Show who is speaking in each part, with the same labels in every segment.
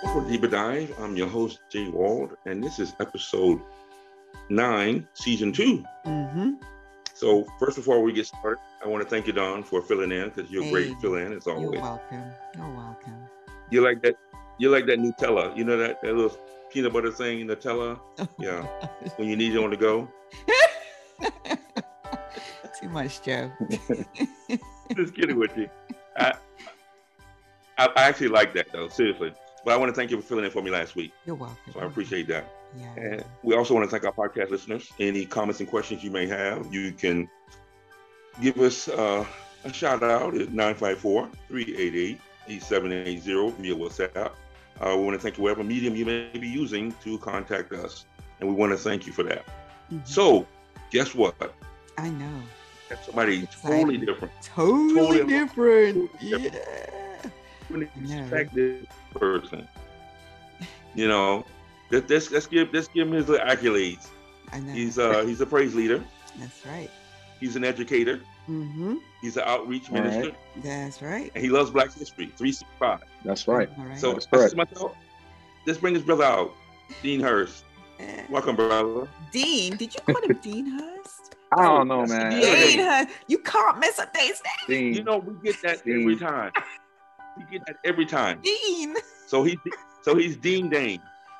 Speaker 1: For Deeper Dive, I'm your host, Jay Wald, and this is episode 9, season 2. So first, before we get started, I want to thank you, Dawn, for filling in, because you're great fill-in as always.
Speaker 2: You're welcome. You're welcome.
Speaker 1: You like that? You like that Nutella? You know that little peanut butter thing, Nutella? Yeah. When you need it on the go.
Speaker 2: Too much, Joe.
Speaker 1: Just kidding with you. I actually like that, though, seriously. But I want to thank you for filling in for me last week.
Speaker 2: You're welcome.
Speaker 1: So I appreciate that.
Speaker 2: Yeah.
Speaker 1: And we also want to thank our podcast listeners. Any comments and questions you may have, you can give us a shout out at 954-388-8780 via WhatsApp. We want to thank you whatever medium you may be using to contact us. And we want to thank you for that. So, guess what?
Speaker 2: I know.
Speaker 1: That's somebody totally different.
Speaker 2: Totally different. Yeah.
Speaker 1: Unexpected person. You know, let's give him his accolades.
Speaker 2: I know.
Speaker 1: He's a praise leader.
Speaker 2: That's right.
Speaker 1: He's an educator. He's an outreach minister.
Speaker 2: Right. That's right.
Speaker 1: And he loves Black history, 365.
Speaker 3: That's right.
Speaker 1: So
Speaker 3: that's correct.
Speaker 1: Let's bring his brother out, Dean Hurst. Welcome, brother.
Speaker 2: Dean, did you call him Dean Hurst?
Speaker 3: I don't know, man.
Speaker 2: Dean Hurst. You can't mess up his name.
Speaker 3: Dean.
Speaker 1: You know, we get that every time. We get that every time.
Speaker 2: Dean.
Speaker 1: So he's Dean Dane.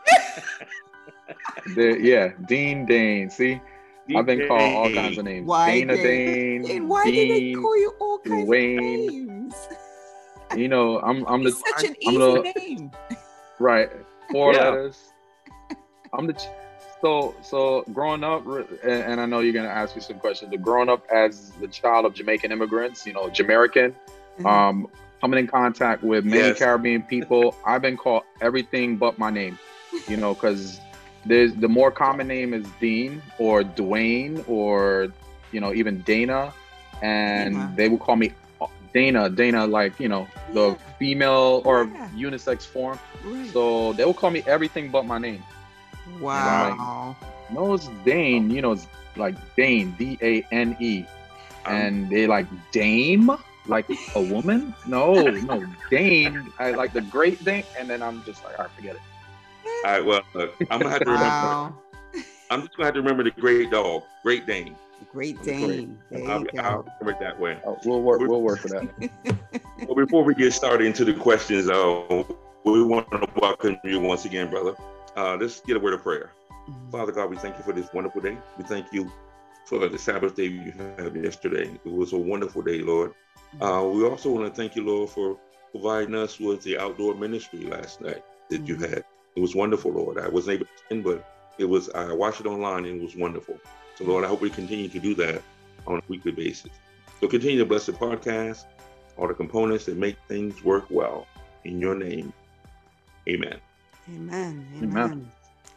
Speaker 3: Yeah, Dean Dane. See,
Speaker 1: Dean
Speaker 3: I've been called all
Speaker 1: Dane.
Speaker 3: kinds of names.
Speaker 2: Why
Speaker 3: Dana Dane.
Speaker 2: Why do they
Speaker 3: Dean,
Speaker 2: call you all kinds
Speaker 3: Dwayne.
Speaker 2: of names?
Speaker 3: You know, I'm
Speaker 2: It's such an easy name.
Speaker 3: Right. 4
Speaker 1: Yeah.
Speaker 3: letters. I'm the so growing up, and I know you're gonna ask me some questions. But growing up as the child of Jamaican immigrants, you know, Jamaican, coming in contact with many Caribbean people, I've been called everything but my name. You know, because the more common name is Dean or Dwayne or even Dana, and they will call me Dana, like the female or unisex form.
Speaker 2: Right.
Speaker 3: So they will call me everything but my name.
Speaker 2: Wow.
Speaker 3: No, it's Dane. It's like Dane, Dane, and they like Dame, like a woman. No, Dane. I like the Great Dane, and then I'm just like, all right, forget it.
Speaker 1: All right, well, I'm gonna have to remember. I'm just gonna have to remember the Great Dog, Great Dane.
Speaker 2: Great Dane. There you go.
Speaker 1: I'll remember it that way.
Speaker 3: We'll work for that.
Speaker 1: Well, before we get started into the questions, we want to welcome you once again, brother. Let's get a word of prayer. Father God, we thank you for this wonderful day. We thank you for the Sabbath day you had yesterday. It was a wonderful day, Lord. We also want to thank you, Lord, for providing us with the outdoor ministry last night that you had. It was wonderful, Lord. I wasn't able to attend, but I watched it online and it was wonderful. So, Lord, I hope we continue to do that on a weekly basis. So continue to bless the podcast, all the components that make things work well. In your name, amen.
Speaker 2: Amen.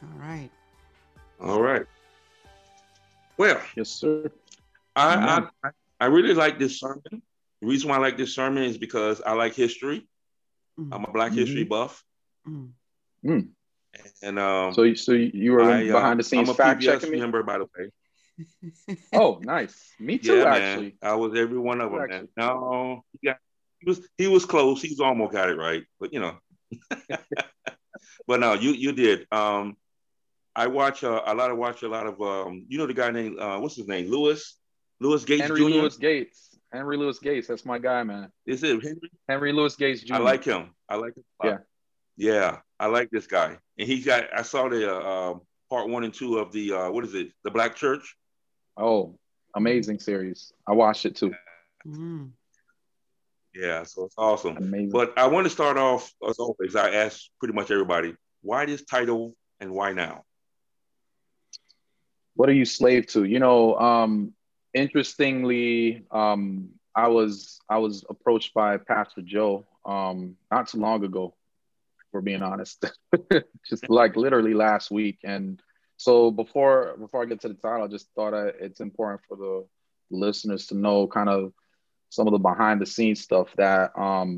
Speaker 2: All right.
Speaker 1: Well,
Speaker 3: Yes, sir.
Speaker 1: I really like this sermon. The reason why I like this sermon is because I like history. I'm a Black history buff. And
Speaker 3: so you were behind the scenes fact checking me?
Speaker 1: member, by the way.
Speaker 3: Oh, nice. Me too, actually.
Speaker 1: Man. I was every one of them, man. No, he was close. He's almost got it right, but but no, you did. I watch a lot of the guy named what's his name? Lewis Gates
Speaker 3: Henry
Speaker 1: Jr.
Speaker 3: Henry Louis Gates. That's my guy, man.
Speaker 1: Is it
Speaker 3: Henry Louis Gates Jr.?
Speaker 1: I like him. Yeah, I like this guy. And I saw the part 1 and 2 of the the Black Church.
Speaker 3: Oh, amazing series. I watched it too.
Speaker 1: Yeah, so it's awesome.
Speaker 3: Amazing.
Speaker 1: But I want to start off, as always, I ask pretty much everybody, why this title and why now?
Speaker 3: What are you slave to? Interestingly, I was approached by Pastor Joe not too long ago, for being honest, just like literally last week. And so before I get to the title, I just thought it's important for the listeners to know kind of some of the behind the scenes stuff that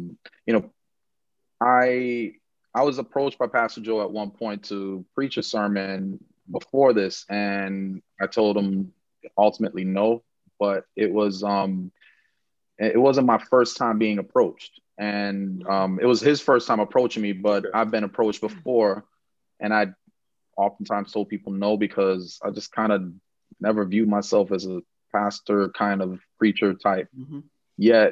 Speaker 3: I was approached by Pastor Joe at one point to preach a sermon before this, and I told him ultimately no, but it wasn't my first time being approached. and it was his first time approaching me, but I've been approached before, and I oftentimes told people no, because I just kind of never viewed myself as a pastor kind of preacher type. Yet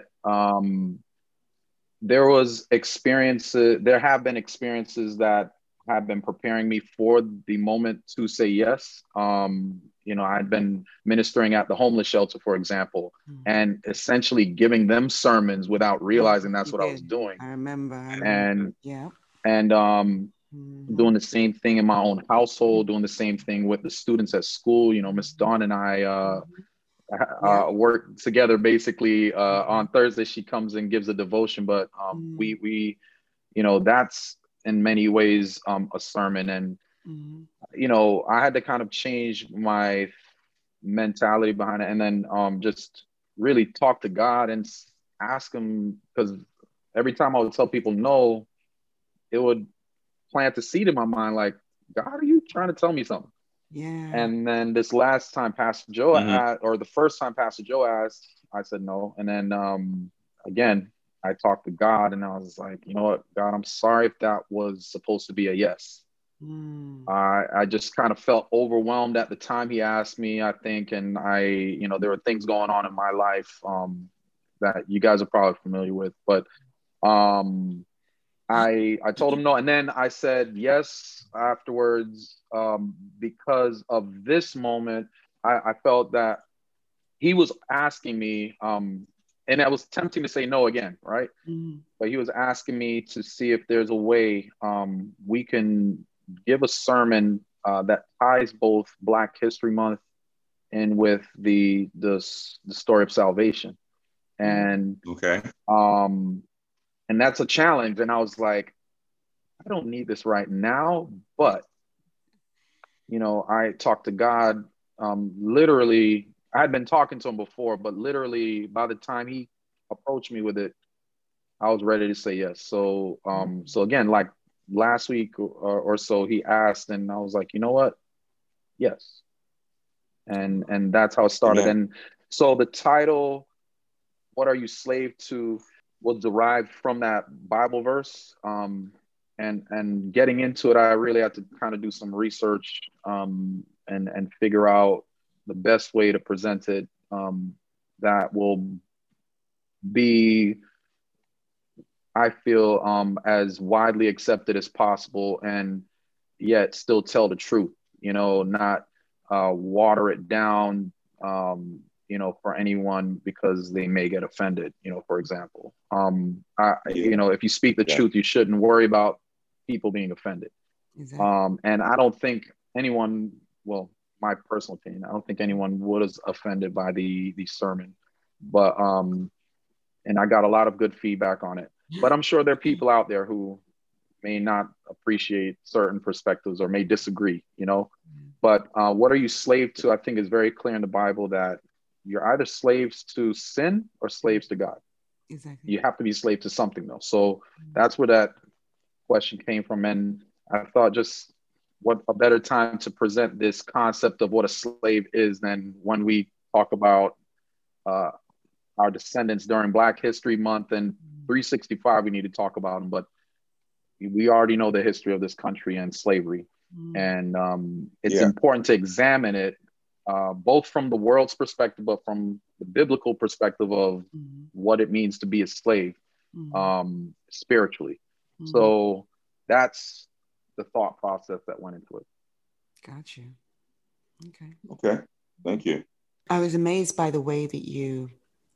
Speaker 3: there have been experiences that have been preparing me for the moment to say yes. I'd been ministering at the homeless shelter, for example, and essentially giving them sermons without realizing that's what I was doing.
Speaker 2: I remember.
Speaker 3: And doing the same thing in my own household, doing the same thing with the students at school. Miss Dawn and I work together basically. On Thursday, she comes and gives a devotion, but we that's in many ways a sermon. And I had to kind of change my mentality behind it, and then just really talk to God and ask him, because every time I would tell people no, it would plant the seed in my mind, like, God, are you trying to tell me something? And then this last time Pastor Joe asked, or the first time Pastor Joe asked, I said no. And then again, I talked to God, and I was like, you know what, God, I'm sorry if that was supposed to be a yes. I just kind of felt overwhelmed at the time he asked me, I think. And there were things going on in my life that you guys are probably familiar with. But I told him no. And then I said yes afterwards because of this moment. I felt that he was asking me, and I was tempting to say no again, right? But he was asking me to see if there's a way we can give a sermon that ties both Black History Month and with the story of salvation. And and that's a challenge. And I was like, I don't need this right now, but I talked to God. Literally, I had been talking to him before, but literally by the time he approached me with it, I was ready to say yes. So so again, like last week or so, he asked, and I was like, you know what? Yes. And that's how it started. Yeah. And so the title, "What Are You Slave To?" was derived from that Bible verse. And getting into it, I really had to kind of do some research and figure out the best way to present it that will be, I feel, as widely accepted as possible, and yet still tell the truth, not water it down, for anyone because they may get offended, for example. If you speak the truth, you shouldn't worry about people being offended. Exactly. And I don't think anyone, well, my personal opinion, I don't think anyone was offended by the sermon, but and I got a lot of good feedback on it. But I'm sure there are people out there who may not appreciate certain perspectives or may disagree, But what are you slave to? I think is very clear in the Bible that you're either slaves to sin or slaves to God. Exactly. You have to be slave to something, though. So that's where that question came from. And I thought, just what a better time to present this concept of what a slave is than when we talk about our descendants during Black History Month and 365, we need to talk about them. But we already know the history of this country and slavery. And it's important to examine it both from the world's perspective, but from the biblical perspective of what it means to be a slave spiritually. So that's the thought process that went into it.
Speaker 2: Got you. Okay.
Speaker 1: Okay. Thank you.
Speaker 2: I was amazed by the way that you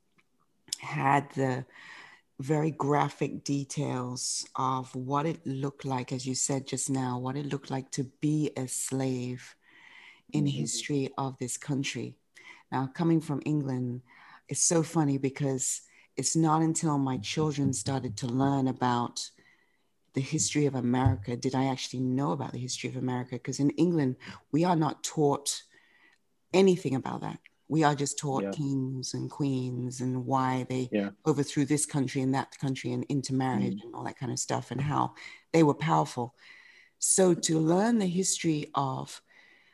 Speaker 2: had the very graphic details of what it looked like, as you said just now, what it looked like to be a slave in history of this country. Now, coming from England, it's so funny because it's not until my children started to learn about the history of America did I actually know about the history of America, because in England, we are not taught anything about that. We are just taught kings and queens and why they overthrew this country and that country and intermarriage and all that kind of stuff and how they were powerful. So to learn the history of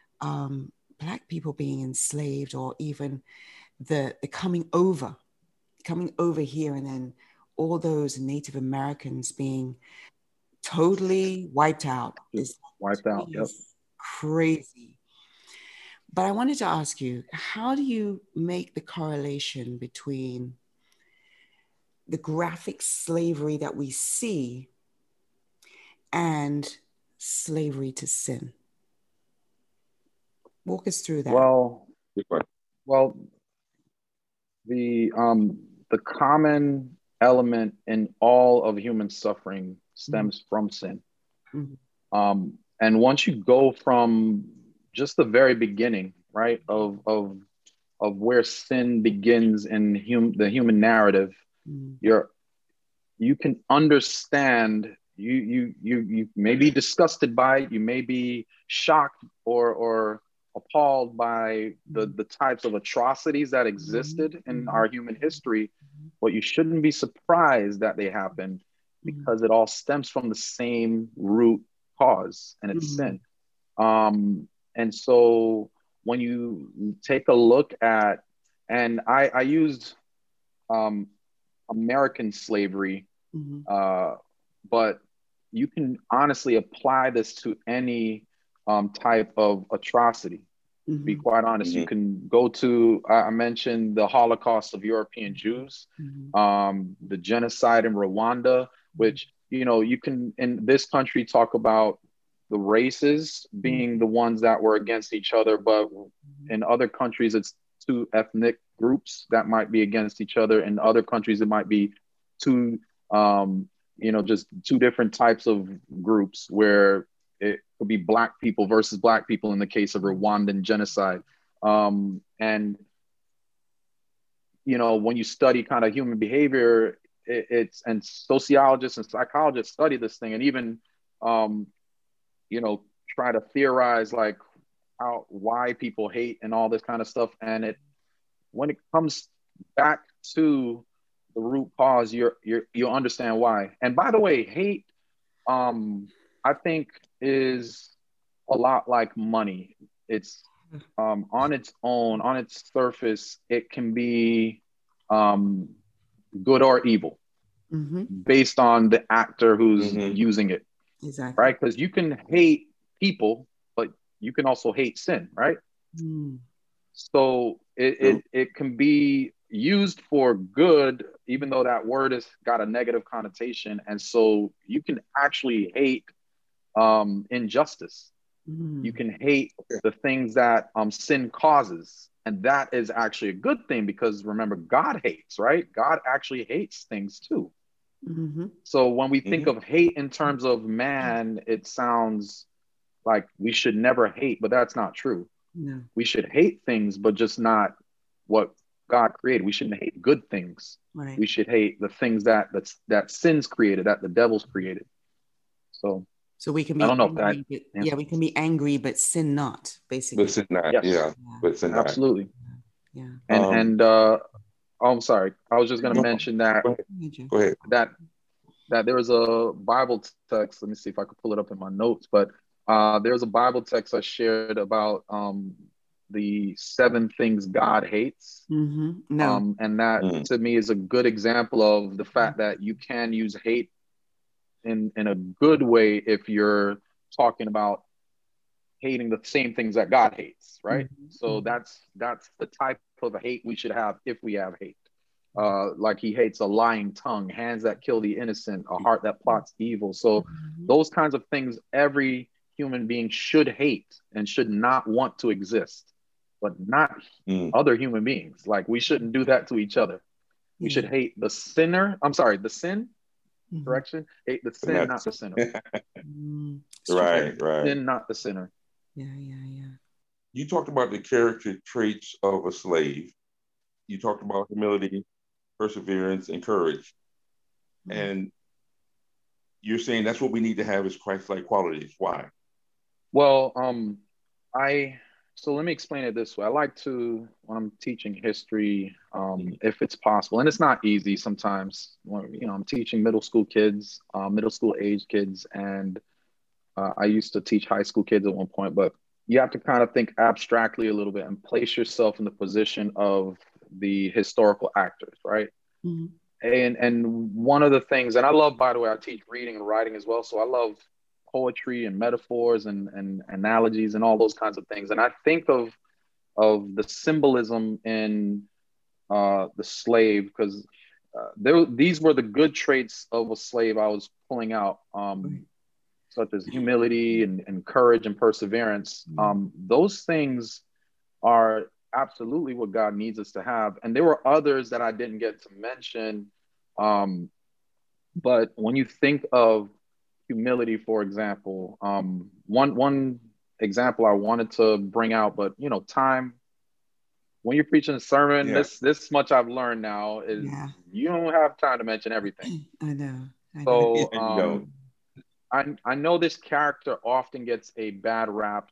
Speaker 2: Black people being enslaved, or even the coming over here, and then all those Native Americans being totally wiped out is
Speaker 3: wiped out. Yep.
Speaker 2: Crazy. But I wanted to ask you, how do you make the correlation between the graphic slavery that we see and slavery to sin? Walk us through that.
Speaker 3: Well, the common element in all of human suffering stems from sin. Mm-hmm. And once you go from just the very beginning, right, of where sin begins in the human narrative, you can understand. You may be disgusted by it. You may be shocked or appalled by the types of atrocities that existed in our human history, but you shouldn't be surprised that they happened, because it all stems from the same root cause, and it's sin. And so when you take a look at, and I used American slavery, but you can honestly apply this to any type of atrocity. To be quite honest, you can go to, I mentioned the Holocaust of European Jews, the genocide in Rwanda, which, you can, in this country, talk about the races being the ones that were against each other, but in other countries, it's two ethnic groups that might be against each other. In other countries, it might be two, just two different types of groups, where it could be Black people versus Black people in the case of Rwandan genocide. And, when you study kind of human behavior, and sociologists and psychologists study this thing, and even, try to theorize like why people hate and all this kind of stuff. And when it comes back to the root cause, you'll understand why. And by the way, hate, I think, is a lot like money. It's on its own, on its surface, it can be good or evil, based on the actor who's using it.
Speaker 2: Exactly.
Speaker 3: Right? Because you can hate people, but you can also hate sin, right? So it can be used for good, even though that word has got a negative connotation. And so you can actually hate injustice. You can hate the things that sin causes. And that is actually a good thing, because remember, God hates, right? God actually hates things too. So when we think of hate in terms of man, it sounds like we should never hate, but that's not true.
Speaker 2: No.
Speaker 3: We should hate things, but just not what God created. We shouldn't hate good things.
Speaker 2: Right.
Speaker 3: We should hate the things that sin's created, that the devil's created. So
Speaker 2: we can be angry, we can be angry, but sin not, basically.
Speaker 1: But sin not,
Speaker 3: yes.
Speaker 1: But sin not.
Speaker 3: Absolutely.
Speaker 2: Yeah.
Speaker 3: And I'm sorry. I was just going to mention that.
Speaker 1: Go ahead.
Speaker 3: That there was a Bible text. Let me see if I could pull it up in my notes. But there's a Bible text I shared about the 7 things God hates.
Speaker 2: No.
Speaker 3: And that to me is a good example of the fact that you can use hate in a good way if you're talking about hating the same things that God hates, right? So that's the type of hate we should have if we have hate. Like he hates a lying tongue, hands that kill the innocent, a heart that plots evil. So those kinds of things every human being should hate and should not want to exist, but not other human beings. Like we shouldn't do that to each other. We should hate the sinner. I'm sorry, the sin. Correction. Hate the sin, not the sinner.
Speaker 1: Right.
Speaker 3: Sin, not the sinner.
Speaker 2: Yeah.
Speaker 1: You talked about the character traits of a slave. You talked about humility, perseverance, and courage. And you're saying that's what we need to have is Christ-like qualities. Why?
Speaker 3: Well, so let me explain it this way. I like to, when I'm teaching history, if it's possible, and it's not easy sometimes, when, I'm teaching middle school kids, middle school age kids, and I used to teach high school kids at one point, but you have to kind of think abstractly a little bit and place yourself in the position of the historical actors, right? and one of the things, and I love, by the way, I teach reading and writing as well. So I love poetry and metaphors and analogies and all those kinds of things. And I think of the symbolism in the slave, because these were the good traits of a slave I was pulling out, such as humility and courage and perseverance. Those things are absolutely what God needs us to have. And there were others that I didn't get to mention. But when you think of humility, for example, one example I wanted to bring out, but time, when you're preaching a sermon, this much I've learned now is you don't have time to mention everything.
Speaker 2: I know.
Speaker 3: So I know this character often gets a bad rap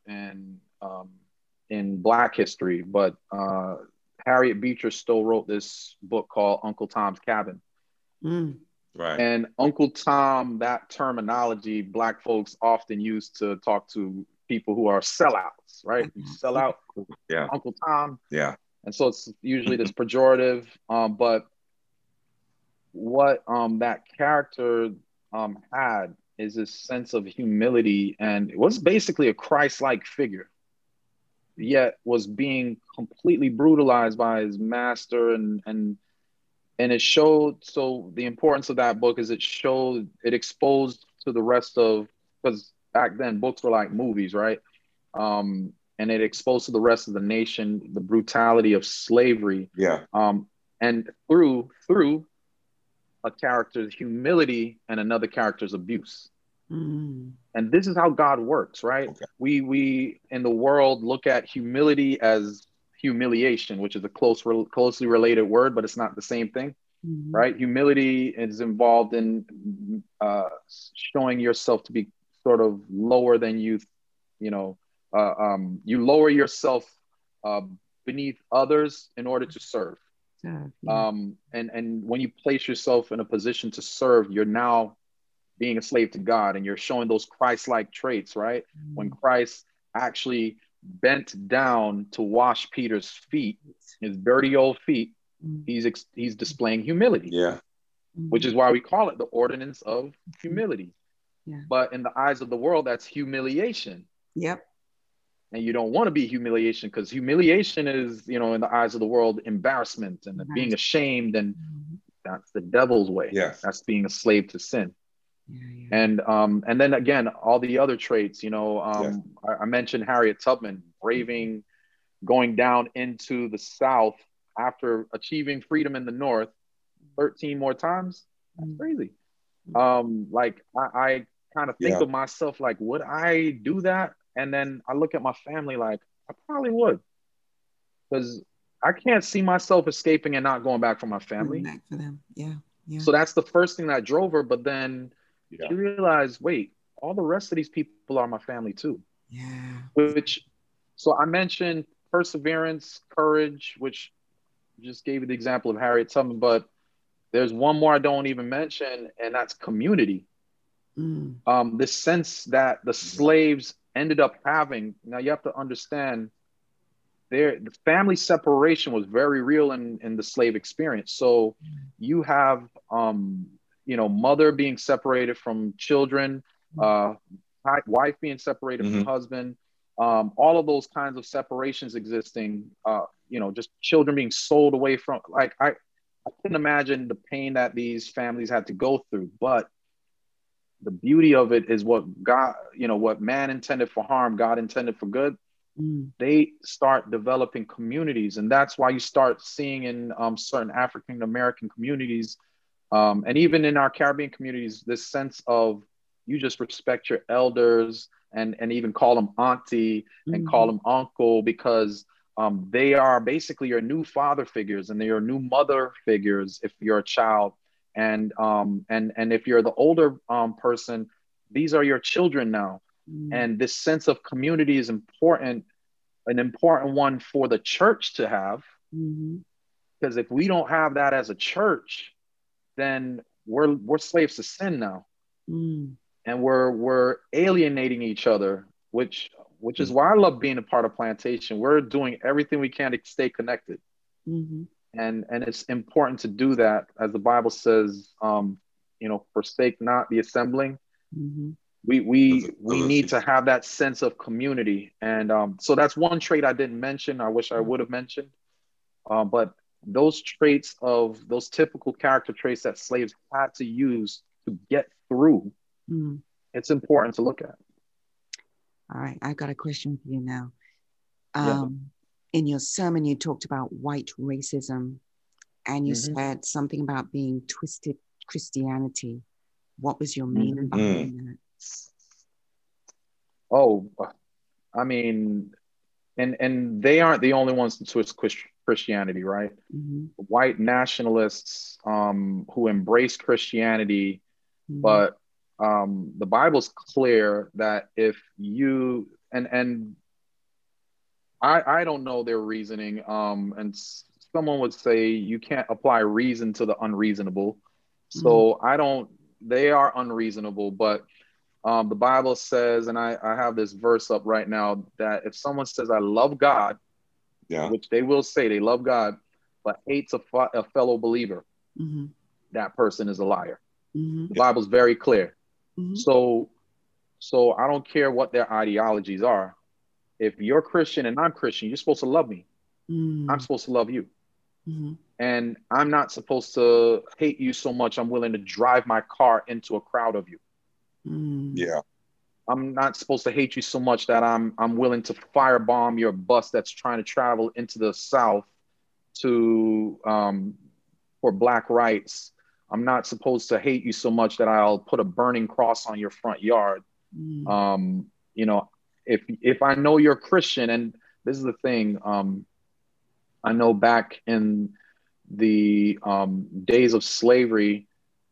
Speaker 3: in Black history, but Harriet Beecher Stowe wrote this book called Uncle Tom's Cabin.
Speaker 1: Right.
Speaker 3: And Uncle Tom, that terminology Black folks often use to talk to people who are sellouts, right? You sell out, Uncle Tom.
Speaker 1: Yeah.
Speaker 3: And so it's usually this pejorative, but what that character had is this sense of humility, and it was basically a Christ-like figure, yet was being completely brutalized by his master, and it showed. So the importance of that book is it exposed to the rest of, because back then books were like movies, right? And it exposed to the rest of the nation the brutality of slavery.
Speaker 1: Yeah.
Speaker 3: And through a character's humility and another character's abuse. And this is how God works, right?
Speaker 1: Okay.
Speaker 3: We in the world look at humility as humiliation, which is a closely related word, but it's not the same thing, right? Humility is involved in showing yourself to be sort of lower than you lower yourself beneath others in order to serve. And when you place yourself in a position to serve, you're now being a slave to God, and you're showing those Christ-like traits, right? When Christ actually bent down to wash Peter's feet, his dirty old feet, he's displaying humility.
Speaker 1: Yeah.
Speaker 3: Which is why we call it the ordinance of humility.
Speaker 2: Yeah.
Speaker 3: But in the eyes of the world, that's humiliation.
Speaker 2: Yep.
Speaker 3: And you don't want to be humiliation, because humiliation is, in the eyes of the world, embarrassment and being ashamed, and that's the devil's way.
Speaker 1: Yes.
Speaker 3: That's being a slave to sin. And then again, all the other traits, I mentioned Harriet Tubman braving, going down into the South after achieving freedom in the North 13 more times. That's crazy. I kind of think of myself like, would I do that? And then I look at my family like, I probably would, because I can't see myself escaping and not going back for my family.
Speaker 2: Back for them. Yeah.
Speaker 3: So that's the first thing that drove her. But then she realized, wait, all the rest of these people are my family too.
Speaker 2: Yeah.
Speaker 3: So I mentioned perseverance, courage, which just gave you the example of Harriet Tubman, but there's one more I don't even mention, and that's community. This sense that the slaves ended up having. Now you have to understand, the family separation was very real in the slave experience. So you have, mother being separated from children, wife being separated from husband, all of those kinds of separations existing, just children being sold away from, I couldn't imagine the pain that these families had to go through. But the beauty of it is what God, what man intended for harm, God intended for good. They start developing communities. And that's why you start seeing in certain African American communities, and even in our Caribbean communities, this sense of you just respect your elders and even call them auntie and call them uncle, because they are basically your new father figures, and they are new mother figures if you're a child. And if you're the older person, these are your children now. And this sense of community is important, an important one for the church to have. Because if we don't have that as a church, then we're slaves to sin now. And we're alienating each other, which is why I love being a part of Plantation. We're doing everything we can to stay connected. And it's important to do that, as the Bible says, forsake not the assembling.
Speaker 2: Mm-hmm.
Speaker 3: We need to have that sense of community. And so that's one trait I didn't mention. I wish I would have mentioned. But those traits, of those typical character traits that slaves had to use to get through, it's important to look at.
Speaker 2: All right, I got a question for you now. In your sermon, you talked about white racism, and you said something about being twisted Christianity. What was your meaning behind that?
Speaker 3: Oh, I mean, and they aren't the only ones to twist Christianity, right? White nationalists who embrace Christianity, but the Bible's clear that if you and I don't know their reasoning, and someone would say you can't apply reason to the unreasonable. So they are unreasonable, but the Bible says, and I have this verse up right now, that if someone says, I love God, which they will say they love God, but hates a fellow believer, that person is a liar. The Bible's very clear. So I don't care what their ideologies are. If you're Christian and I'm Christian, you're supposed to love me. I'm supposed to love you. And I'm not supposed to hate you so much I'm willing to drive my car into a crowd of you. I'm not supposed to hate you so much that I'm willing to firebomb your bus that's trying to travel into the South to for Black rights. I'm not supposed to hate you so much that I'll put a burning cross on your front yard. If I know you're Christian, and this is the thing, I know back in the days of slavery,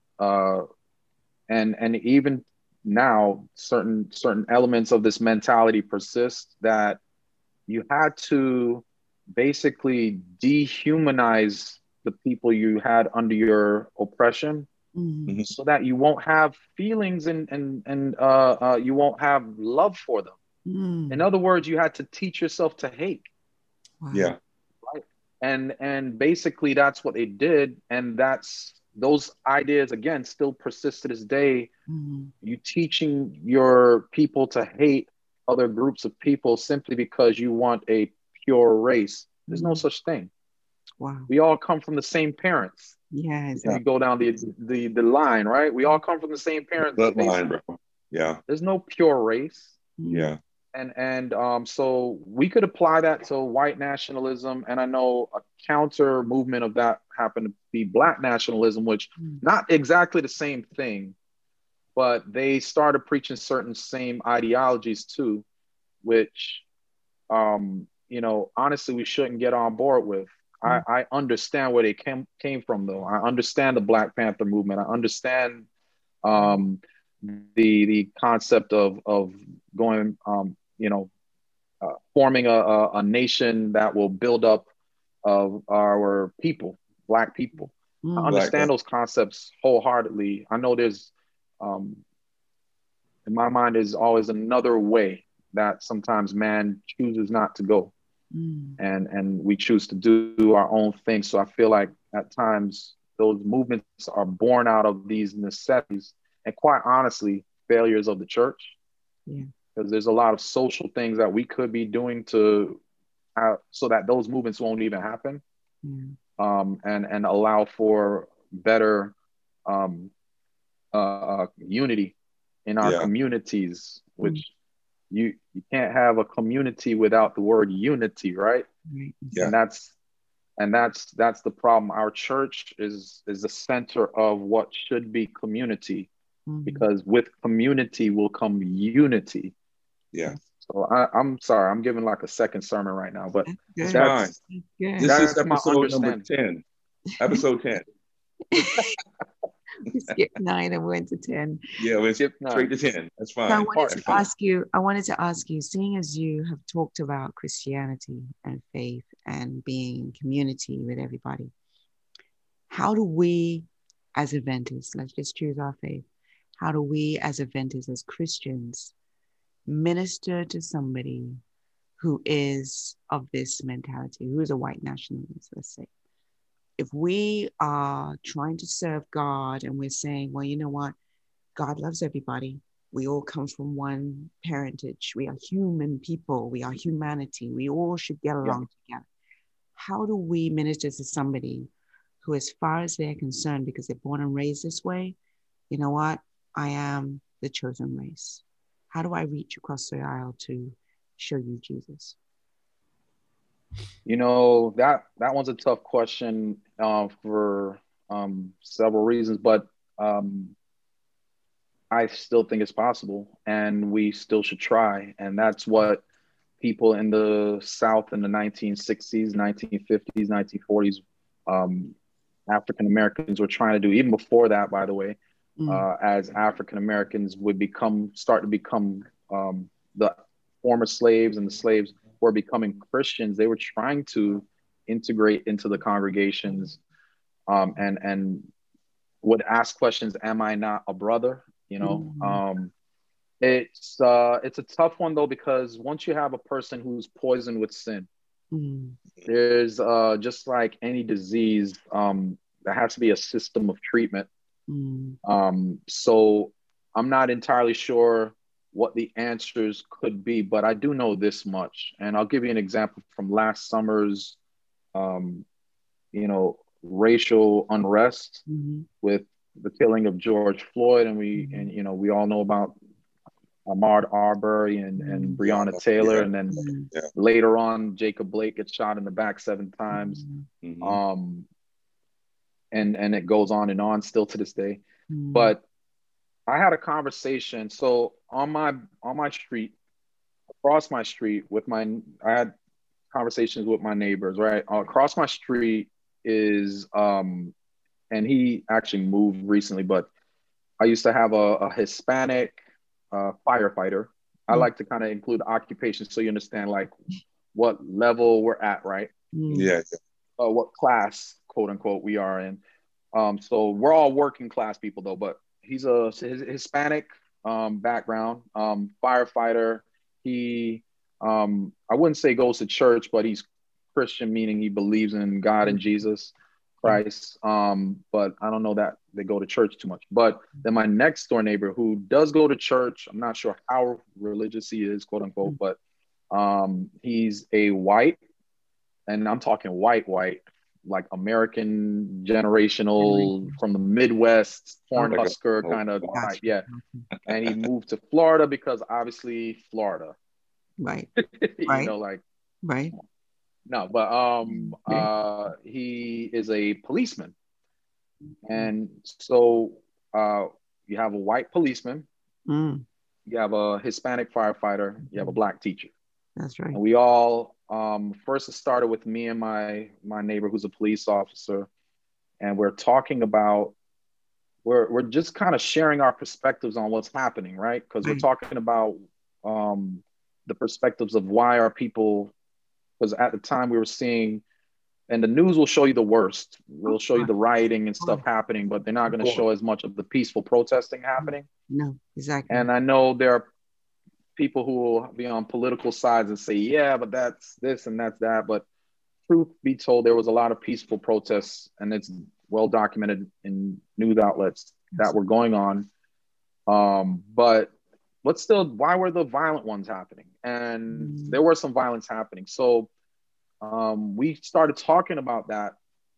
Speaker 3: and even now, certain elements of this mentality persist, that you had to basically dehumanize the people you had under your oppression, so that you won't have feelings and you won't have love for them. In other words, you had to teach yourself to hate.
Speaker 1: Yeah.
Speaker 3: Right? And basically that's what they did, and those ideas again still persist to this day. You teaching your people to hate other groups of people simply because you want a pure race. There's no such thing.
Speaker 2: Wow.
Speaker 3: We all come from the same parents.
Speaker 2: Yeah,
Speaker 3: exactly. If you go down the line, right? We all come from the same parents.
Speaker 1: That line, bro. Yeah.
Speaker 3: There's no pure race.
Speaker 1: Yeah.
Speaker 3: And so we could apply that to white nationalism. And I know a counter movement of that happened to be Black nationalism, which not exactly the same thing, but they started preaching certain same ideologies too, which, honestly, we shouldn't get on board with. I understand where they came from, though. I understand the Black Panther movement. I understand the concept of going, forming a nation that will build up of our people, Black people. I understand those concepts wholeheartedly. I know there's, in my mind, there's always another way that sometimes man chooses not to go. And we choose to do our own thing. So I feel like at times those movements are born out of these necessities, and quite honestly, failures of the church. Because there's a lot of social things that we could be doing to so that those movements won't even happen, and allow for better unity in our communities, which you can't have a community without the word unity, right?
Speaker 1: Yeah.
Speaker 3: And that's the problem. Our church is the center of what should be community, because with community will come unity.
Speaker 1: Yeah.
Speaker 3: So I'm sorry, I'm giving like a second sermon right now, but
Speaker 1: that's fine. This is episode number 10. Episode 10.
Speaker 2: We skipped 9 and went to 10.
Speaker 1: Yeah, we skipped straight to 10. That's fine.
Speaker 2: So I wanted to ask you, seeing as you have talked about Christianity and faith and being in community with everybody, how do we as Adventists, let's just choose our faith, how do we as Adventists, as Christians, minister to somebody who is of this mentality, who is a white nationalist, let's say, if we are trying to serve God and we're saying, well, you know what? God loves everybody. We all come from one parentage. We are human people. We are humanity. We all should get along together. How do we minister to somebody who, as far as they're concerned, because they're born and raised this way, you know what? I am the chosen race. How do I reach across the aisle to show you Jesus?
Speaker 3: You know, that one's a tough question for several reasons, but I still think it's possible, and we still should try. And that's what people in the South in the 1960s, 1950s, 1940s, African Americans were trying to do, even before that, by the way, as African Americans would start to become the former slaves, and the slaves were becoming Christians. They were trying to integrate into the congregations, and would ask questions. Am I not a brother? You know, it's a tough one though, because once you have a person who's poisoned with sin, there's just like any disease, there has to be a system of treatment. So I'm not entirely sure what the answers could be, but I do know this much, and I'll give you an example from last summer's, you know, racial unrest with the killing of George Floyd, and we all know about Ahmaud Arbery and Breonna Taylor, and then later on Jacob Blake gets shot in the back 7 times, and it goes on and on still to this day. But I had a conversation. So on my street, across my street I had conversations with my neighbors, right? Across my street is, and he actually moved recently, but I used to have a Hispanic firefighter. I like to kind of include occupations so you understand like what level we're at, right? What class, quote unquote, we are in. So we're all working class people though, but he's a Hispanic background, firefighter. He, I wouldn't say goes to church, but he's Christian, meaning he believes in God and Jesus Christ. But I don't know that they go to church too much. But then my next door neighbor who does go to church, I'm not sure how religious he is, quote unquote, but he's a white, and I'm talking white, like American generational from the Midwest, Cornhusker kind of type. Yeah. And he moved to Florida because obviously Florida.
Speaker 2: Right.
Speaker 3: You know, like,
Speaker 2: right.
Speaker 3: No, but he is a policeman. And so you have a white policeman, you have a Hispanic firefighter, you have a black teacher.
Speaker 2: That's right.
Speaker 3: And we all, first it started with me and my neighbor who's a police officer. And we're talking about, we're just kind of sharing our perspectives on what's happening, right? Because we're talking about the perspectives of why are people, because at the time we were seeing, and the news will show you the worst. They'll show you the rioting and stuff happening, but they're not going to show as much of the peaceful protesting happening.
Speaker 2: No, exactly.
Speaker 3: And I know there are people who will be on political sides and say, yeah, but that's this and that's that. But truth be told, there was a lot of peaceful protests, and it's well documented in news outlets that were going on. But still, why were the violent ones happening? And there was some violence happening. So we started talking about that.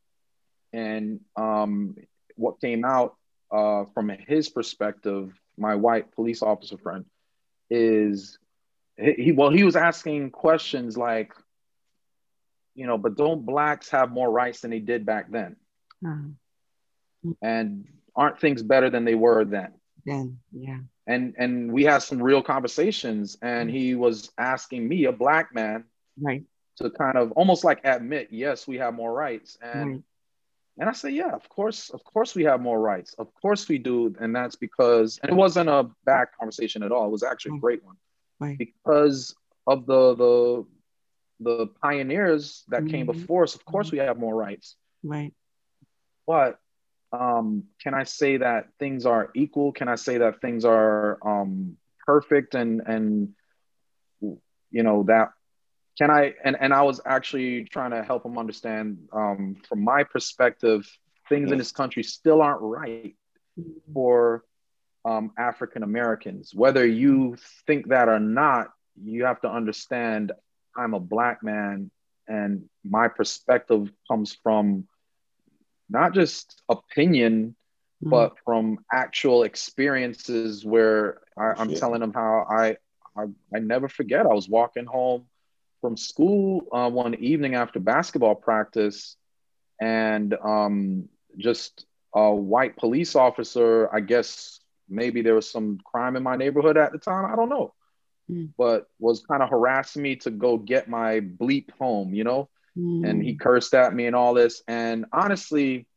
Speaker 3: And what came out from his perspective, my white police officer friend, is he was asking questions like, you know, but don't blacks have more rights than they did back then? And aren't things better than they were then?
Speaker 2: Yeah.
Speaker 3: And we had some real conversations, and he was asking me, a black man,
Speaker 2: right,
Speaker 3: to kind of almost like admit, yes, we have more rights. And I said, yeah, of course we have more rights. Of course we do. And that's because, and it wasn't a bad conversation at all. It was actually a great one.
Speaker 2: Right.
Speaker 3: Because of the pioneers that came before us, of course we have more rights.
Speaker 2: Right.
Speaker 3: But can I say that things are equal? Can I say that things are perfect and you know, that can I, and I was actually trying to help him understand, from my perspective, things in this country still aren't right for African Americans. Whether you think that or not, you have to understand I'm a Black man, and my perspective comes from not just opinion, but from actual experiences where I'm telling them how I never forget. I was walking home from school one evening after basketball practice, and just a white police officer, I guess maybe there was some crime in my neighborhood at the time, I don't know, but was kind of harassing me to go get my bleep home, you know? And he cursed at me and all this. And honestly,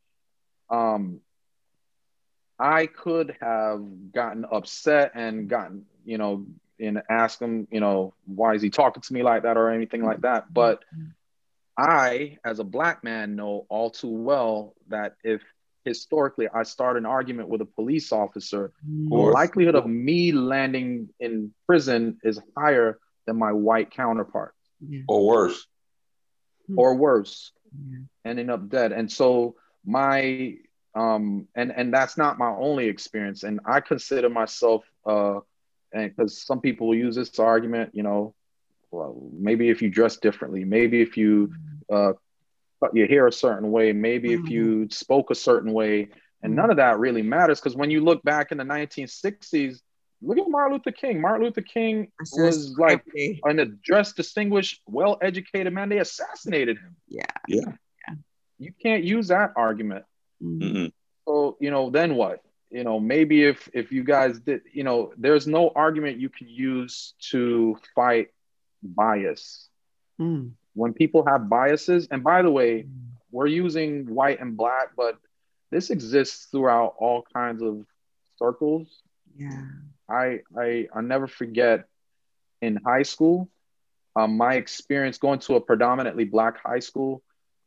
Speaker 3: I could have gotten upset and gotten, you know, and asked him, you know, why is he talking to me like that or anything like that. But I, as a Black man, know all too well that if historically I start an argument with a police officer, the likelihood of me landing in prison is higher than my white counterpart.
Speaker 1: Or worse.
Speaker 3: Or worse, ending up dead. And so my, and that's not my only experience. And I consider myself, and because some people use this argument, you know, well, maybe if you dress differently, maybe if you cut your hair a certain way, maybe if you spoke a certain way, and none of that really matters. Because when you look back in the 1960s, look at Martin Luther King. Martin Luther King was like an addressed, distinguished, well-educated man. They assassinated him.
Speaker 2: Yeah.
Speaker 3: You can't use that argument. So, you know, then what? You know, maybe if you guys did, you know, there's no argument you can use to fight bias. When people have biases, and by the way, we're using white and Black, but this exists throughout all kinds of circles. I never forget in high school, my experience going to a predominantly Black high school.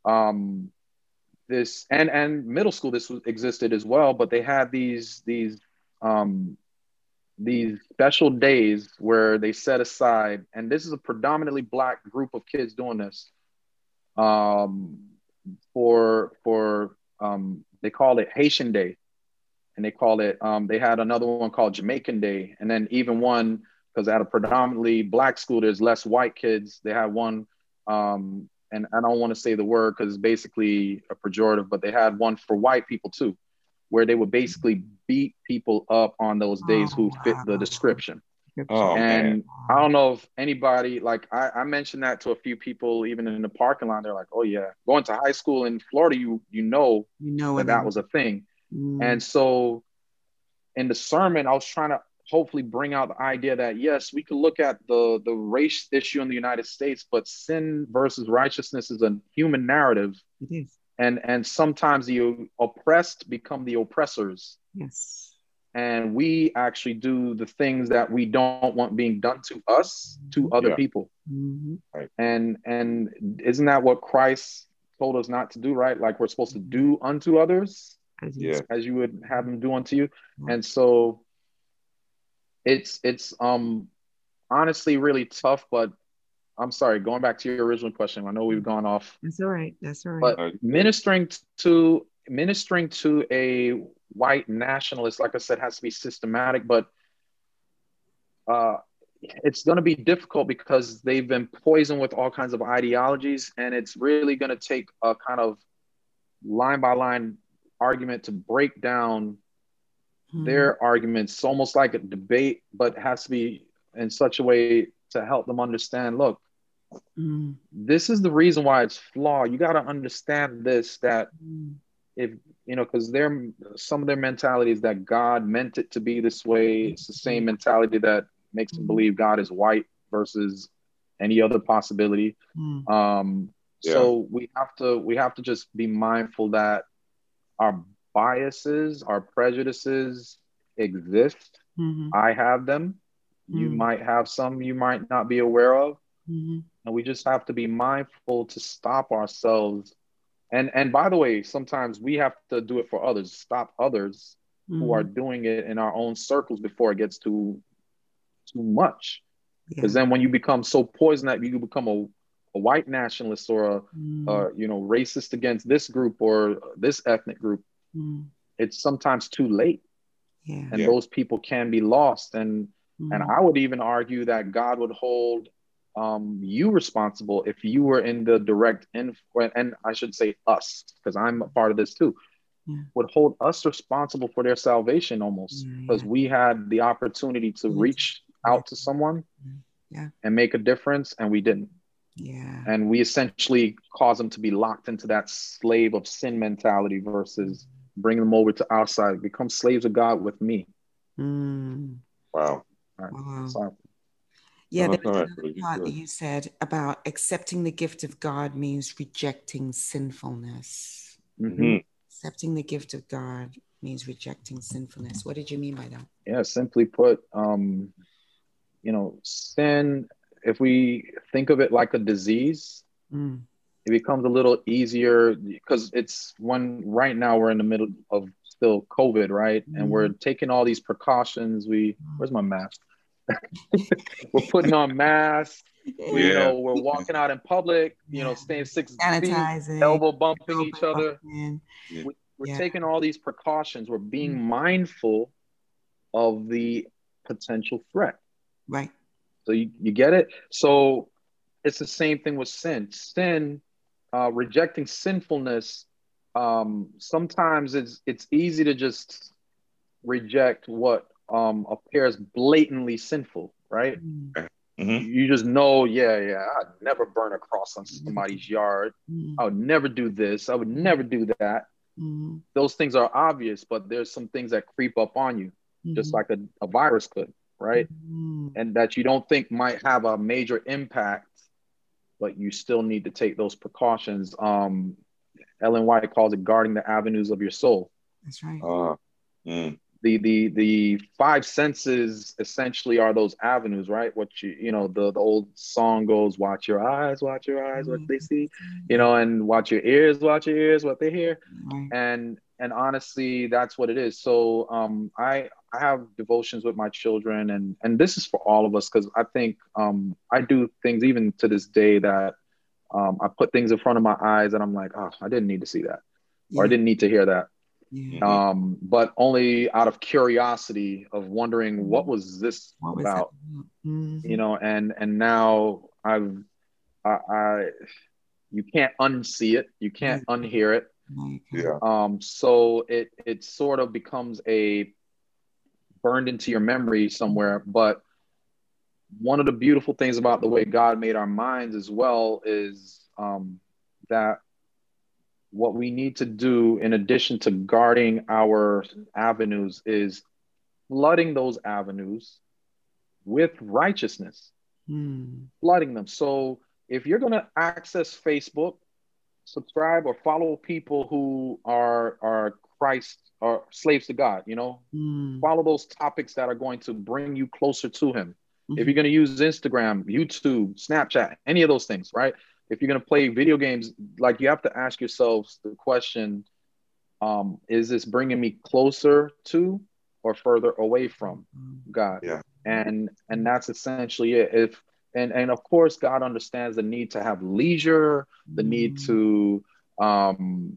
Speaker 3: This and middle school, this existed as well, but they had these special days where they set aside, and this is a predominantly Black group of kids doing this, for they call it Haitian Day. And they call it, they had another one called Jamaican Day. And then even one, because at a predominantly Black school, there's less white kids. They had one, and I don't want to say the word because it's basically a pejorative, but they had one for white people too, where they would basically beat people up on those days who fit the description. And I don't know if anybody, like I mentioned that to a few people, even in the parking lot, they're like, oh yeah, going to high school in Florida, you know that was a thing. And so in the sermon, I was trying to hopefully bring out the idea that, yes, we could look at the race issue in the United States, but sin versus righteousness is a human narrative.
Speaker 2: It is.
Speaker 3: And sometimes the oppressed become the oppressors.
Speaker 2: Yes.
Speaker 3: And we actually do the things that we don't want being done to us, to other people. Right. And isn't that what Christ told us not to do, right? Like we're supposed to do unto others as you would have them do unto you. And so it's honestly really tough, but I'm sorry, going back to your original question, I know we've gone off.
Speaker 2: That's all right.
Speaker 3: But ministering to a white nationalist, like I said, has to be systematic, but it's going to be difficult because they've been poisoned with all kinds of ideologies, and it's really going to take a kind of line by line argument to break down their arguments, almost like a debate, but has to be in such a way to help them understand, look, this is the reason why it's flawed. You got to understand this, that if, you know, because some of their mentality is that God meant it to be this way. It's the same mentality that makes them believe God is white versus any other possibility. So we have to just be mindful that our biases, our prejudices exist. I have them. You might have some you might not be aware of. And we just have to be mindful to stop ourselves. And by the way, sometimes we have to do it for others, stop others who are doing it in our own circles before it gets too much. Because then when you become so poisoned that you become a white nationalist or a racist against this group or this ethnic group, it's sometimes too late.
Speaker 2: Yeah.
Speaker 3: And those people can be lost. And I would even argue that God would hold you responsible if you were in the direct influence, and I should say us, because I'm a part of this too, would hold us responsible for their salvation almost, because we had the opportunity to reach out to someone and make a difference, and we didn't.
Speaker 2: Yeah.
Speaker 3: And we essentially cause them to be locked into that slave of sin mentality versus bring them over to our side, become slaves of God with me.
Speaker 1: Wow.
Speaker 2: Wow. Yeah, there's another part that you said about accepting the gift of God means rejecting sinfulness. Accepting the gift of God means rejecting sinfulness. What did you mean by that?
Speaker 3: Yeah, simply put, sin, if we think of it like a disease, it becomes a little easier because it's right now we're in the middle of still COVID, right? And we're taking all these precautions. Where's my mask? We're putting on masks. We're walking out in public, staying 6
Speaker 2: Sanitizing,
Speaker 3: feet, elbow bumping each other. We're taking all these precautions. We're being mindful of the potential threat.
Speaker 2: Right.
Speaker 3: So you get it? So it's the same thing with sin. Rejecting sinfulness, sometimes it's easy to just reject what appears blatantly sinful, right? You just know, I'd never burn a cross on somebody's yard. I would never do this. I would never do that. Those things are obvious, but there's some things that creep up on you, just like a virus could, right? And that you don't think might have a major impact, but you still need to take those precautions. Ellen White calls it guarding the avenues of your soul.
Speaker 2: That's right.
Speaker 3: The five senses essentially are those avenues, right? What the old song goes, watch your eyes, what they see, and watch your ears, what they hear. And honestly, that's what it is. So I have devotions with my children, and this is for all of us, because I think I do things even to this day that I put things in front of my eyes and I'm like, oh, I didn't need to see that, or I didn't need to hear that. But only out of curiosity of wondering what was this about, and now you can't unsee it, you can't unhear it. So it sort of becomes burned into your memory somewhere. But one of the beautiful things about the way God made our minds as well is that what we need to do in addition to guarding our avenues is flooding those avenues with righteousness, flooding them. So if you're going to access Facebook, subscribe or follow people who are Christ or slaves to God, follow those topics that are going to bring you closer to him. If you're going to use Instagram, YouTube, Snapchat, any of those things, right? If you're going to play video games, like, you have to ask yourselves the question, is this bringing me closer to or further away from God? And that's essentially it. And of course, God understands the need to have leisure, the need to, man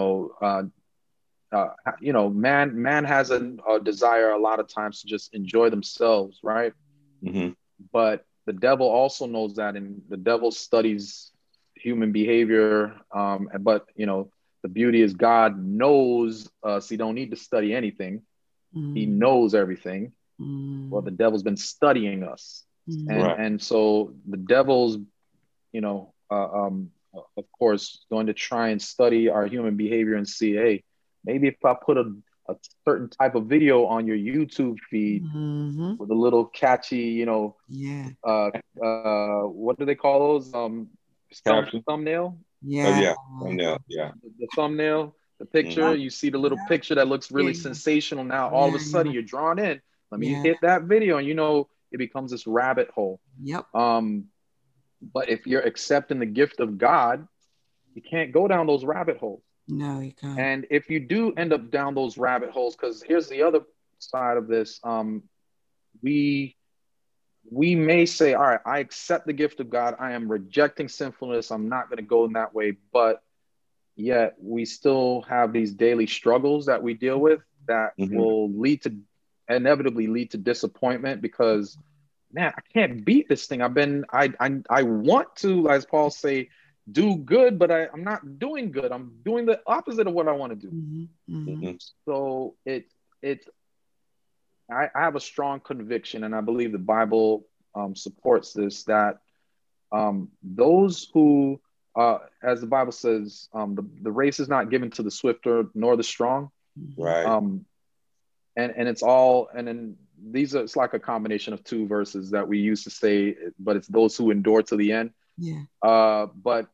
Speaker 3: has a desire a lot of times to just enjoy themselves, right? But the devil also knows that, and the devil studies human behavior. But the beauty is God knows us. He don't need to study anything. He knows everything. Well, the devil's been studying us, and so the devil's, of course, going to try and study our human behavior and see, hey, maybe if I put a certain type of video on your YouTube feed with a little catchy, what do they call those? Thumbnail?
Speaker 1: Thumbnail,
Speaker 3: The thumbnail, the picture, you see the little picture that looks really sensational. Now, all of a sudden, you're drawn in. Let me hit that video, and it becomes this rabbit hole. But if you're accepting the gift of God, you can't go down those rabbit holes.
Speaker 2: No, you can't.
Speaker 3: And if you do end up down those rabbit holes, because here's the other side of this, we may say, all right, I accept the gift of God. I am rejecting sinfulness. I'm not going to go in that way. But yet we still have these daily struggles that we deal with that will inevitably lead to disappointment because, man, I can't beat this thing. I want to, as Paul say, do good, but I'm not doing good. I'm doing the opposite of what I want to do. So I have a strong conviction, and I believe the Bible supports this, that those who, as the Bible says, the race is not given to the swifter nor the strong.
Speaker 1: Right.
Speaker 3: And it's all, and then it's like a combination of two verses that we used to say, but it's those who endure to the end.
Speaker 2: Yeah.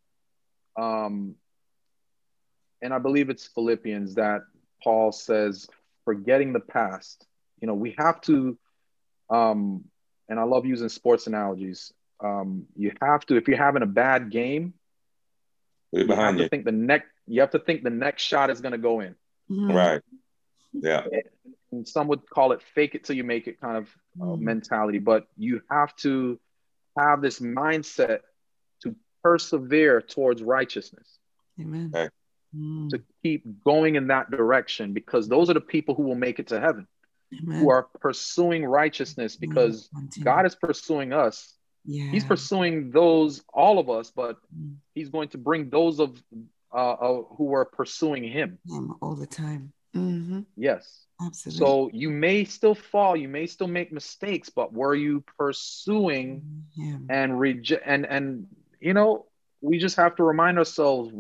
Speaker 3: And I believe it's Philippians that Paul says, forgetting the past, we have to, and I love using sports analogies. You have to, if you're having a bad game, you have to think the next shot is going to go in.
Speaker 1: Right. Yeah.
Speaker 3: And some would call it fake it till you make it kind of mentality, but you have to have this mindset to persevere towards righteousness.
Speaker 2: Amen.
Speaker 1: Okay.
Speaker 3: To keep going in that direction, because those are the people who will make it to heaven.
Speaker 2: Amen.
Speaker 3: Who are pursuing righteousness, because God is pursuing us.
Speaker 2: Yeah.
Speaker 3: He's pursuing all of us, but he's going to bring those of who are pursuing him
Speaker 2: all the time.
Speaker 3: Yes.
Speaker 2: Absolutely.
Speaker 3: So you may still fall, you may still make mistakes, but were you pursuing and we just have to remind ourselves,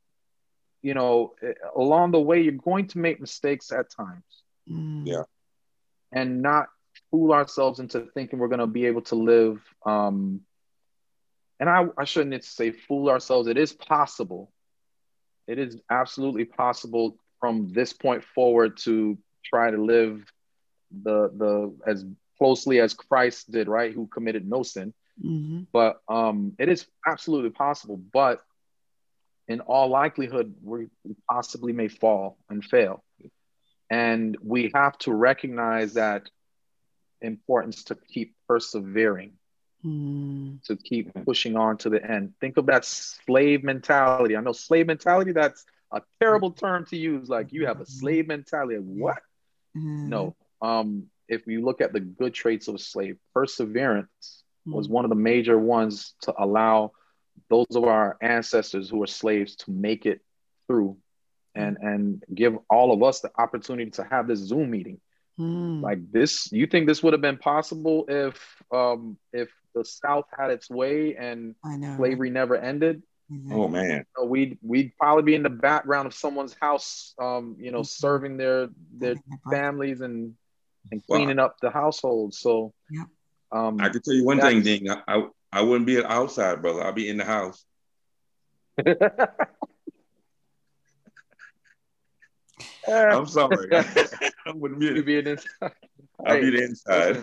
Speaker 3: along the way, you're going to make mistakes at times.
Speaker 1: Yeah.
Speaker 3: And not fool ourselves into thinking we're going to be able to live. And I shouldn't say fool ourselves. It is possible. It is absolutely possible from this point forward to try to live the as closely as Christ did, right? Who committed no sin. But it is absolutely possible. But in all likelihood, we possibly may fall and fail. And we have to recognize that importance to keep persevering, to keep pushing on to the end. Think of that slave mentality. I know slave mentality, that's a terrible term to use. Like, you have a slave mentality. What? No. If you look at the good traits of a slave, perseverance was one of the major ones to allow those of our ancestors who were slaves to make it through and give all of us the opportunity to have this Zoom meeting. Like this, you think this would have been possible if the South had its way and slavery never ended?
Speaker 1: Oh man,
Speaker 3: we'd probably be in the background of someone's house, serving their families and cleaning up the household. So
Speaker 1: I can tell you one thing, Ding. I wouldn't be outside, brother. I'll be in the house. I'm sorry. I wouldn't be
Speaker 3: inside.
Speaker 1: I'll be the inside.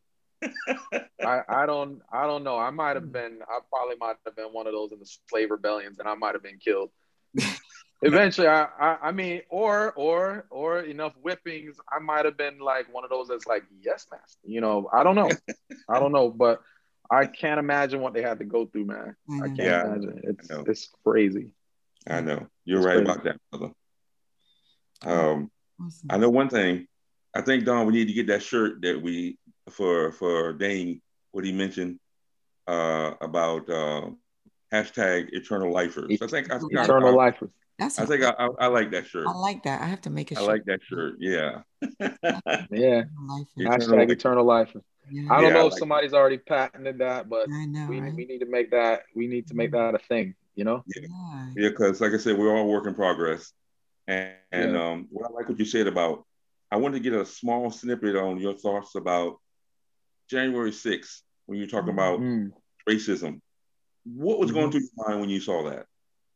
Speaker 3: I don't know. I probably might have been one of those in the slave rebellions, and I might have been killed. Eventually, I mean, or enough whippings, I might have been like one of those that's like, yes, master. I don't know. But I can't imagine what they had to go through, man. I can't imagine. It's crazy.
Speaker 1: I know. You're right about that, brother. I know one thing. I think, Don, we need to get that shirt that we for Dane, what he mentioned about hashtag eternal lifers. I think
Speaker 3: eternal lifers.
Speaker 1: I think I like that shirt.
Speaker 2: I like that. I have to make a shirt.
Speaker 1: I like that shirt. Yeah.
Speaker 3: Yeah. Hashtag eternal lifers. Yeah. I don't know if somebody's already patented that, but we need to make that. We need to make that a thing. Yeah,
Speaker 1: because like I said, we're all work in progress. And what I like what you said about, I wanted to get a small snippet on your thoughts about January 6th when you're talking about racism. What was going through your mind when you saw that?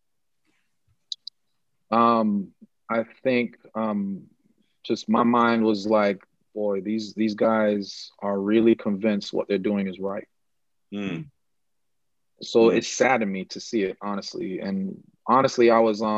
Speaker 3: I think just my mind was like, boy, these guys are really convinced what they're doing is right. So it saddened me to see it, honestly. And honestly, I was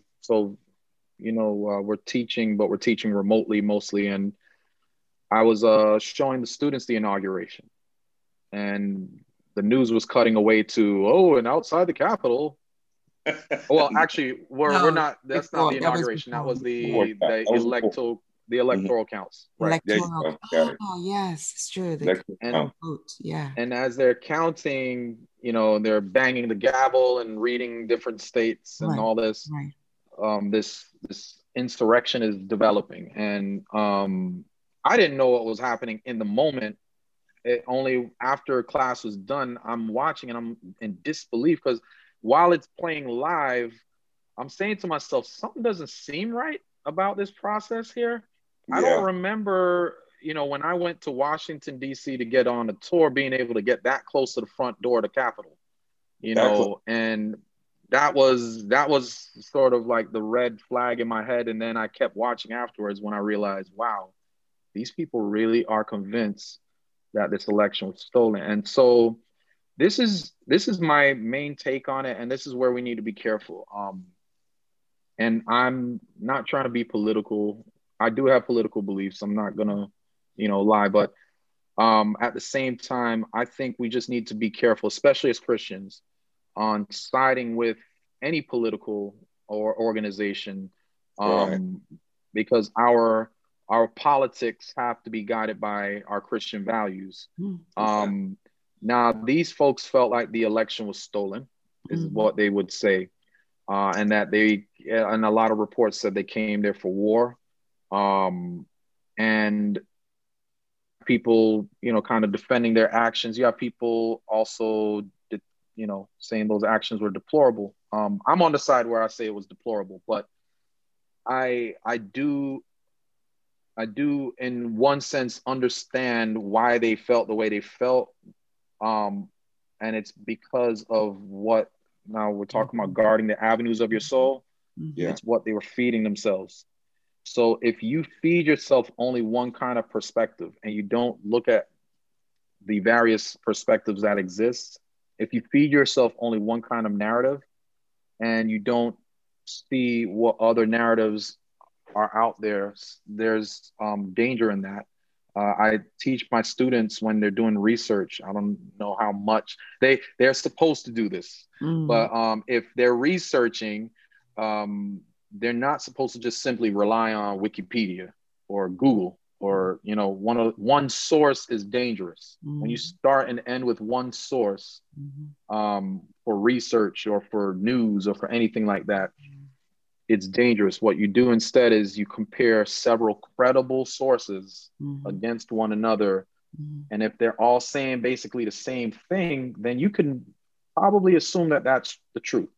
Speaker 3: we're teaching, but we're teaching remotely mostly. And I was showing the students the inauguration. and the news was cutting away to, oh, and outside the Capitol. Well, actually, we're not. That's not the inauguration. That was the electoral counts. Right.
Speaker 2: Electoral. Oh, yes, it's true.
Speaker 3: And as they're counting, you know, they're banging the gavel and reading different states and all this. Right. This insurrection is developing, and I didn't know what was happening in the moment. Only after class was done, I'm watching and I'm in disbelief, because while it's playing live, I'm saying to myself, something doesn't seem right about this process here. I don't remember, you know, when I went to Washington, D.C. to get on a tour, being able to get that close to the front door of the Capitol, you know, and that was sort of like the red flag in my head. And then I kept watching afterwards when I realized, wow, these people really are convinced that this election was stolen. And so this is my main take on it, and this is where we need to be careful. And I'm not trying to be political. I do have political beliefs. I'm not gonna, you know, lie. But at the same time, I think we just need to be careful, especially as Christians, on siding with any political or organization, because our politics have to be guided by our Christian values. Now, these folks felt like the election was stolen, is what they would say. And that and a lot of reports said they came there for war. And people, you know, kind of defending their actions. You have people also, you know, saying those actions were deplorable. I'm on the side where I say it was deplorable, but I do in one sense understand why they felt the way they felt. And it's because of what, now we're talking about guarding the avenues of your soul. It's what they were feeding themselves. So if you feed yourself only one kind of perspective and you don't look at the various perspectives that exist, if you feed yourself only one kind of narrative and you don't see what other narratives are out there, there's danger in that. I teach my students when they're doing research. I don't know how much they're supposed to do this, but if they're researching, they're not supposed to just simply rely on Wikipedia or Google, or, you know, one source is dangerous. When you start and end with one source for research or for news or for anything like that, it's dangerous. What you do instead is you compare several credible sources against one another. And if they're all saying basically the same thing, then you can probably assume that that's the truth.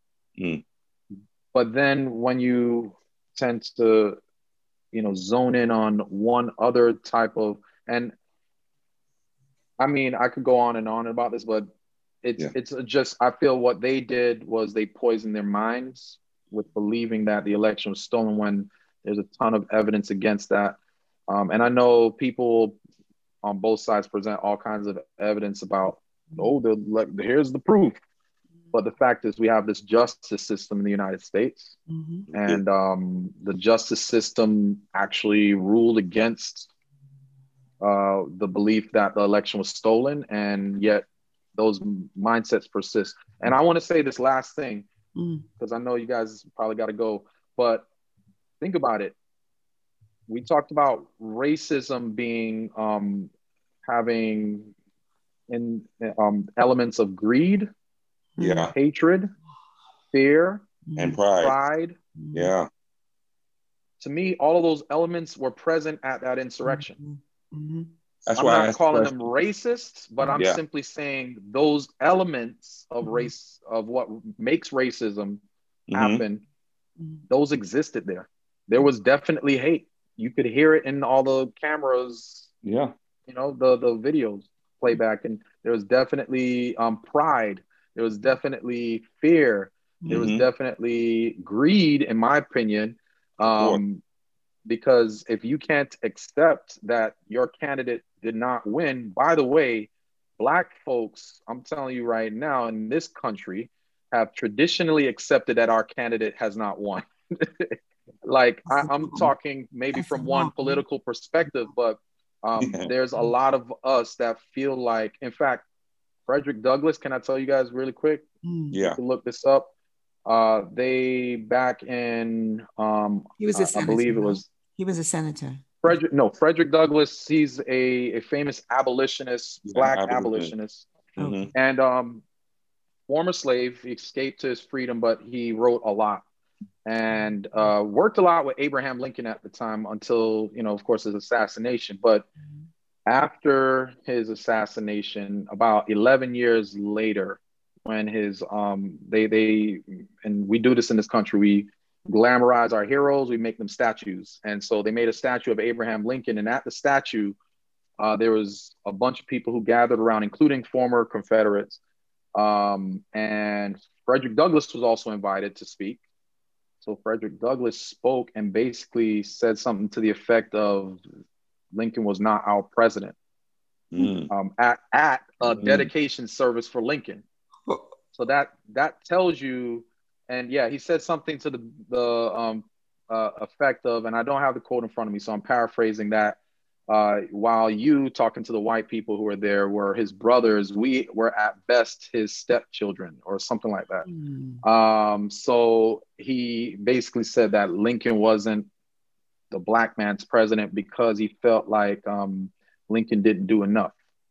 Speaker 3: But then when you tend to, you know, zone in on one other type of, and I mean, I could go on and on about this, but it's just, I feel what they did was they poisoned their minds with believing that the election was stolen when there's a ton of evidence against that. And I know people on both sides present all kinds of evidence about, here's the proof. But the fact is, we have this justice system in the United States, and the justice system actually ruled against the belief that the election was stolen, and yet those mindsets persist. And I want to say this last thing, because I know you guys probably got to go, but think about it. We talked about racism being having elements of greed, hatred, fear,
Speaker 1: and pride.
Speaker 3: To me, all of those elements were present at that insurrection.
Speaker 1: That's
Speaker 3: I'm
Speaker 1: why
Speaker 3: not calling them racist, but I'm simply saying those elements of race, of what makes racism happen, those existed there. There was definitely hate. You could hear it in all the cameras, you know, the videos playback. And there was definitely pride. There was definitely fear. There was definitely greed, in my opinion. Because if you can't accept that your candidate did not win, by the way, Black folks, I'm telling you right now, in this country, have traditionally accepted that our candidate has not won. Like, I'm talking maybe from one political perspective, but There's a lot of us that feel like, in fact, Frederick Douglass, can I tell you guys really quick?
Speaker 1: Yeah.
Speaker 3: You can look this up. They back in,
Speaker 2: he was a senator,
Speaker 3: I believe it was.
Speaker 2: He was a senator.
Speaker 3: Frederick Douglass, he's a famous abolitionist, Black abolitionist.
Speaker 1: Mm-hmm.
Speaker 3: And former slave. He escaped to his freedom, but he wrote a lot and worked a lot with Abraham Lincoln at the time until, of course, his assassination. But after his assassination, about 11 years later, when his they and we do this in this country, we glamorize our heroes, we make them statues. And so they made a statue of Abraham Lincoln, and at the statue there was a bunch of people who gathered around, including former Confederates, and Frederick Douglass was also invited to speak. So Frederick Douglass spoke and basically said something to the effect of, Lincoln was not our president, at a dedication service for Lincoln. So that tells you, and yeah, he said something to the effect of, and I don't have the quote in front of me, so I'm paraphrasing that. While you, talking to the white people who were there, were his brothers, we were at best his stepchildren, or something like that. So he basically said that Lincoln wasn't the Black man's president because he felt like Lincoln didn't do enough.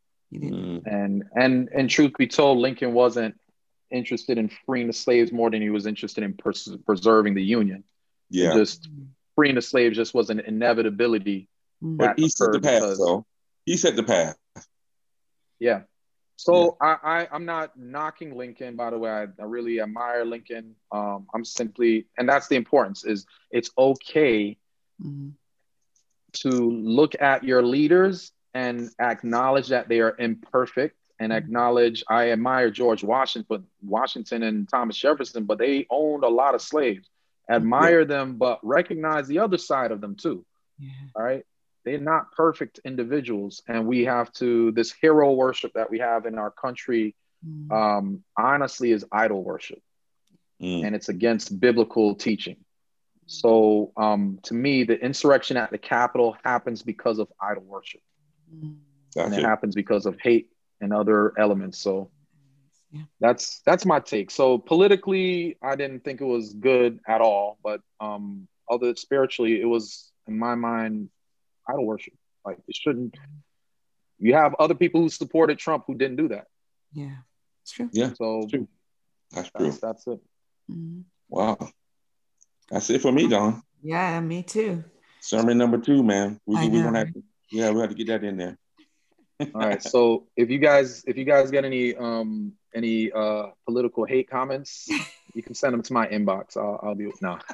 Speaker 3: And truth be told, Lincoln wasn't interested in freeing the slaves more than he was interested in preserving the Union.
Speaker 1: Yeah,
Speaker 3: just freeing the slaves just was an inevitability.
Speaker 1: But he set the path, though. He set the path.
Speaker 3: Yeah. So yeah. I'm not knocking Lincoln, by the way. I really admire Lincoln. I'm simply, and that's the importance, is it's okay to look at your leaders and acknowledge that they are imperfect, and acknowledge, I admire George Washington and Thomas Jefferson, but they owned a lot of slaves. Admire them, but recognize the other side of them too. Yeah. All right. They're not perfect individuals. And we have to, this hero worship that we have in our country, honestly, is idol worship. And it's against biblical teaching. So to me, the insurrection at the Capitol happens because of idol worship. And it happens because of hate and other elements. So that's my take. So politically, I didn't think it was good at all, but other spiritually, it was, in my mind, idol worship. Like, it shouldn't. You have other people who supported Trump who didn't do that.
Speaker 2: Yeah, it's true.
Speaker 1: Yeah,
Speaker 3: so
Speaker 1: it's true. That's true.
Speaker 3: That's it.
Speaker 1: Wow, that's it for me, Don.
Speaker 2: Yeah, me too.
Speaker 1: Sermon number 2, man. We gonna have to, we have to get that in there.
Speaker 3: All right. So if you guys get any political hate comments, you can send them to my inbox. I'll do it. No.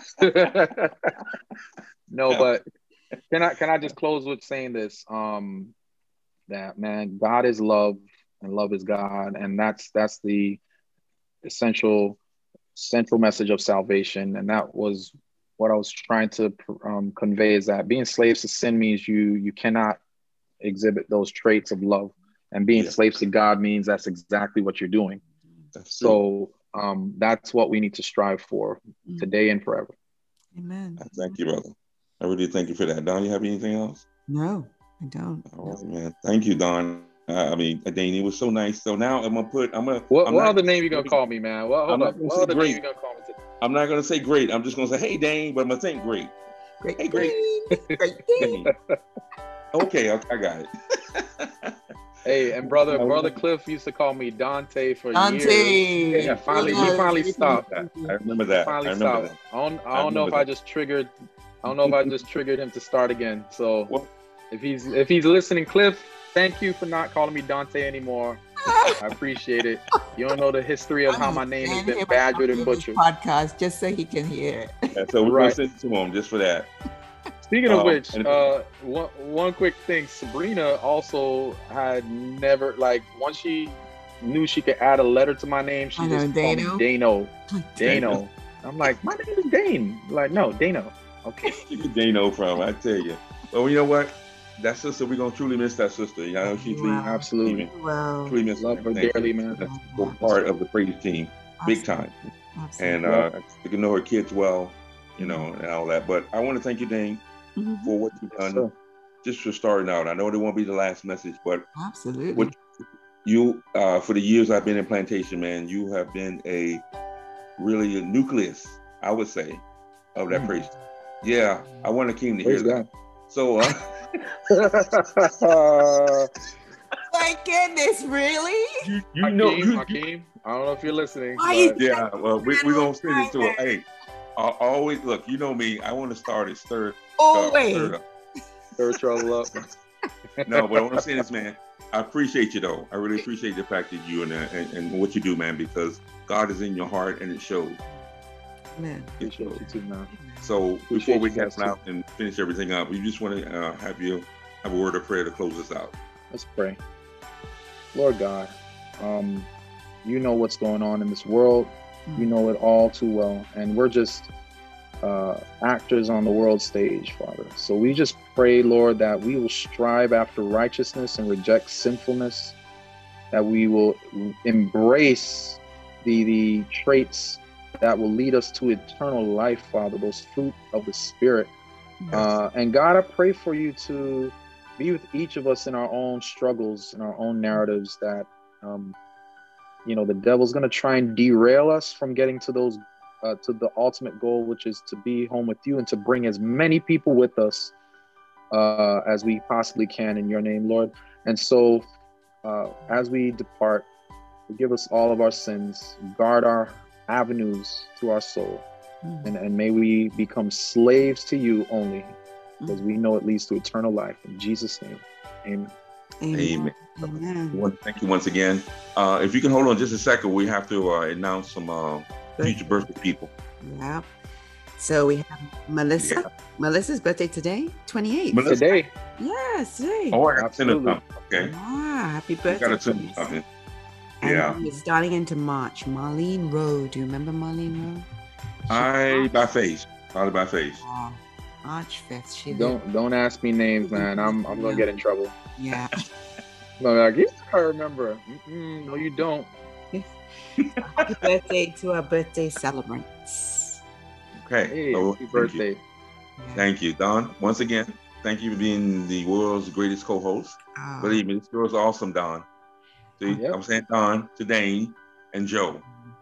Speaker 3: No, but can I just close with saying this? That, man, God is love and love is God, and that's the essential central message of salvation. And that was what I was trying to convey, is that being slaves to sin means you cannot exhibit those traits of love, and being slaves to God means that's exactly what you're doing. So that's what we need to strive for today and forever.
Speaker 2: Amen.
Speaker 1: Thank you, brother. I really thank you for that. Don, you have anything else?
Speaker 2: No, I don't.
Speaker 1: All right, man. Thank you, Don. I mean, Dane, it was so nice. So now I'm gonna
Speaker 3: what other name you gonna call me, man? Well, hold up. What other name you gonna call me today?
Speaker 1: I'm not gonna say great. I'm just gonna say, hey, Dane, but I'm gonna think great.
Speaker 2: Great.
Speaker 1: Hey, great.
Speaker 2: Great.
Speaker 1: Okay, I got it.
Speaker 3: Hey, and brother Cliff used to call me Dante for years. Yeah,
Speaker 1: finally stopped. I remember that.
Speaker 3: I don't know if I just triggered him to start again. So if he's listening, Cliff, thank you for not calling me Dante anymore. I appreciate it. You don't know the history of how my name has been badgered and butchered.
Speaker 2: Podcast just so he can hear it.
Speaker 1: Yeah, so we're gonna send it to him just for that.
Speaker 3: Speaking of which, one quick thing, Sabrina also had never, like, once she knew she could add a letter to my name, she just called me Dano. I'm like, my name is Dane. Like, no, Dano. Okay.
Speaker 1: Dano from, I tell you. Well, you know what? That sister, we're going to truly miss that sister. You know, she's
Speaker 3: absolutely.
Speaker 1: Truly miss
Speaker 3: love her dearly, man.
Speaker 1: That's a part of the praise team, big time. Absolutely. And you can know her kids well, you know, and all that. But I want to thank you, Dane, for what you've done just for starting out. I know it won't be the last message, but
Speaker 2: Absolutely.
Speaker 1: what you, for the years I've been in plantation, man, you have been a nucleus, I would say, of that praise. Yeah, I want the king to hear that. So,
Speaker 2: my goodness, really?
Speaker 1: you know,
Speaker 3: Hakeem, I don't know if you're listening.
Speaker 1: Yeah, well, we're gonna send it to her. Hey, always look. You know me. I want to start it stir
Speaker 3: trouble up.
Speaker 1: No, but I want to say this, man. I appreciate you though. I really appreciate the fact that you and what you do, man, because God is in your heart and it shows.
Speaker 2: Man,
Speaker 3: appreciate you too, man.
Speaker 1: So before we cast out and finish everything up, we just want to have you have a word of prayer to close us out.
Speaker 3: Let's pray. Lord God, you know what's going on in this world. You know it all too well, and we're just actors on the world stage, Father. So we just pray, Lord, that we will strive after righteousness and reject sinfulness, that we will embrace the traits that will lead us to eternal life, Father, those fruit of the Spirit. Yes. And God, I pray for you to be with each of us in our own struggles, in our own narratives, that, the devil's going to try and derail us from getting to those to the ultimate goal, which is to be home with you and to bring as many people with us as we possibly can in your name, Lord. And so as we depart, forgive us all of our sins, guard our avenues to our soul, and may we become slaves to you only, because we know it leads to eternal life. In Jesus' name, amen.
Speaker 1: Amen. Amen. Thank you once again. If you can hold on just a second, we have to announce some future birthday people.
Speaker 2: Yeah. So we have Melissa. Yeah. Melissa's birthday today, 28th.
Speaker 3: Melissa. Today.
Speaker 2: Yes, today.
Speaker 1: Oh, I got to send her something. Okay.
Speaker 2: Ah, happy birthday.
Speaker 1: Got to send her something.
Speaker 2: Yeah. And we're starting into March. Marlene Rowe. Do you remember Marlene Rowe?
Speaker 1: Probably by face.
Speaker 2: Oh, March 5th.
Speaker 3: Don't ask me names, man. I'm gonna get in trouble.
Speaker 2: Yeah.
Speaker 3: No, like, yes, I remember. No, you don't.
Speaker 2: Happy birthday to our birthday celebrants.
Speaker 1: Okay.
Speaker 3: Hey, happy birthday.
Speaker 1: Yeah. Thank you, Don. Once again, thank you for being the world's greatest co-host. Believe me, this girl's awesome, Don. See, yep. I'm saying Don to Dane and Joe.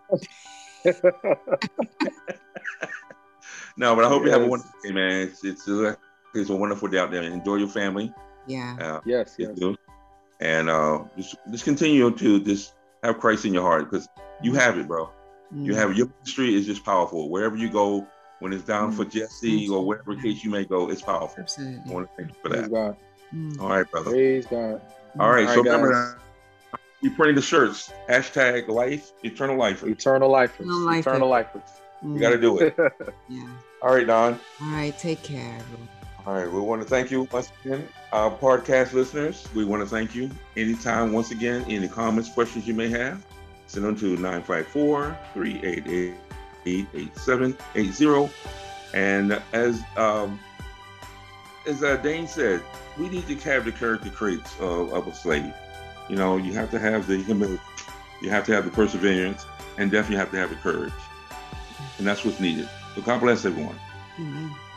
Speaker 1: No, but I hope you have a wonderful day, man. It's a wonderful day out there. Enjoy your family.
Speaker 2: Yeah.
Speaker 3: Yes.
Speaker 1: And just continue to just have Christ in your heart, because you have it, bro. You have it. Your ministry is just powerful. Wherever you go, when it's down for Jesse or whatever case you may go, it's powerful.
Speaker 2: Absolutely.
Speaker 1: I want to thank you for that.
Speaker 3: Praise God.
Speaker 1: All right, brother.
Speaker 3: Praise God.
Speaker 1: All right, so remember, you printing the shirts. #life, eternal life.
Speaker 3: Eternal lifers. Eternal lifers.
Speaker 1: You got to do it.
Speaker 2: Yeah.
Speaker 1: All right, Don.
Speaker 2: All right, take care.
Speaker 1: All right, we want to thank you once again, our podcast listeners. We want to thank you anytime, once again, any comments, questions you may have, send them to 954-388-8780. And as Dane said, we need to have the character traits of a slave. You know, you have to have the humility, you have to have the perseverance, and definitely have to have the courage. And that's what's needed. So God bless everyone.
Speaker 2: Amen.